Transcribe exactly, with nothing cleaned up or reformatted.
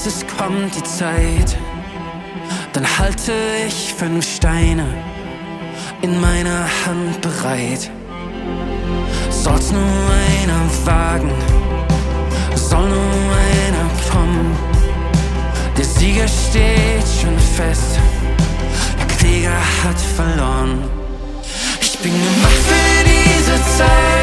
weiß, es kommt die Zeit, dann halte ich fünf Steine in meiner Hand bereit. Soll's nur einer wagen, soll nur einer kommen. Der Sieger steht schon fest, der Kläger hat verloren. Ich bin gemacht für diese Zeit.